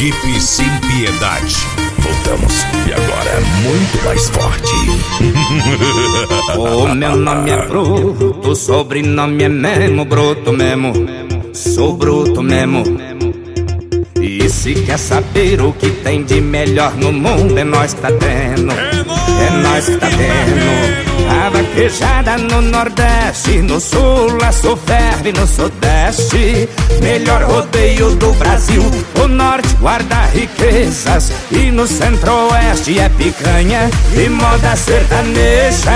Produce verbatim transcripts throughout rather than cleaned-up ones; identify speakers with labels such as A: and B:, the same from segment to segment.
A: Equipe Sem Piedade. Voltamos e agora muito mais forte.
B: O meu nome é Bruto, o sobrenome é Memo, Bruto mesmo. Sou bruto mesmo. E se quer saber o que tem de melhor no mundo, é nós que tá tendo. É nós que tá tendo. A vaquejada no Nordeste, no Sul, a sul ferve no Sudeste. Melhor rodeio do Brasil. O Norte guarda riquezas e no Centro-Oeste é picanha e moda sertaneja.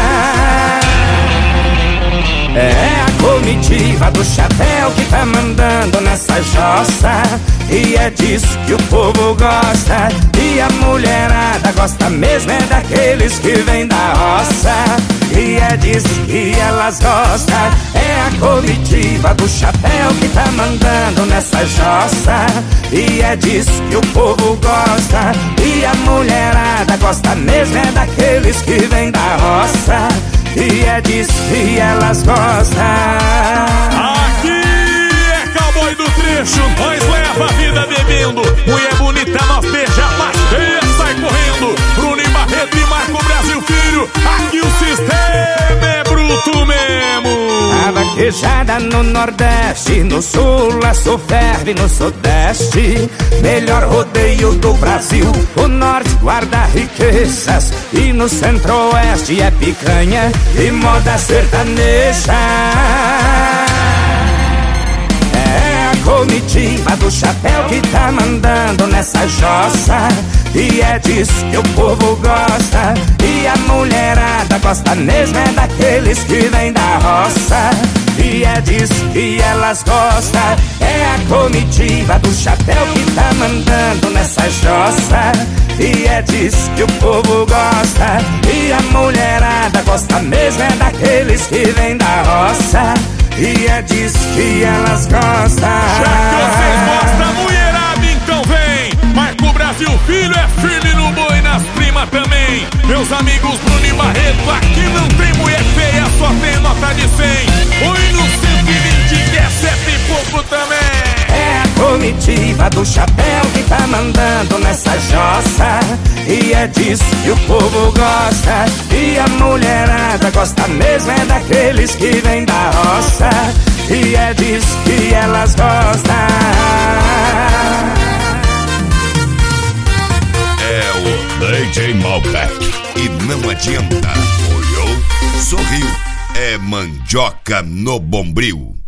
B: É a comitiva do chapéu que tá mandando nessa jossa, e é disso que o povo gosta. E a mulherada gosta mesmo é daqueles que vêm da roça, e é disso que elas gostam. É a comitiva do chapéu que tá mandando nessa jossa, e é disso que o povo gosta. E a mulherada gosta mesmo é daqueles que vêm da roça, e é disso que elas gostam.
C: Aqui é cowboy do trecho, nós leva a vida bebendo. Mulher bonita, nós beija, passeia, sai correndo. Bruno e Barreto e Marco Brasil Filho, aqui o sistema é bruto mesmo.
B: A vaquejada no Nordeste, no Sul, a sul ferve no Sudeste. Melhor rodeio do Brasil. O Norte guarda riquezas e no Centro-Oeste é picanha e moda sertaneja. É a comitiva do chapéu que tá mandando nessa jossa, e é disso que o povo gosta. E a mulherada gosta mesmo é daqueles que vêm da roça, e é disso que elas gostam. É a comitiva do chapéu que tá mandando nessa jossa, e é disso que o povo gosta. E a mulherada gosta mesmo é daqueles que vêm da roça, e é disso que elas gostam.
C: Já que vocês gostam, mulherada, então vem. Marco Brasil Filho é firme no boi, nas primas também. Meus amigos Bruno e Barreto, aqui não tem mulher feia, só tem nota de cem. Oi no cento e vinte que é sete e pouco também.
B: É a comitiva do chapéu que tá mandando nessa jossa, e é disso que o povo gosta. E a mulherada gosta mesmo é daqueles que vêm da roça, e é disso que elas gostam.
A: É o D J Malbec. E não adianta. Olhou, sorriu. É mandioca no bombril.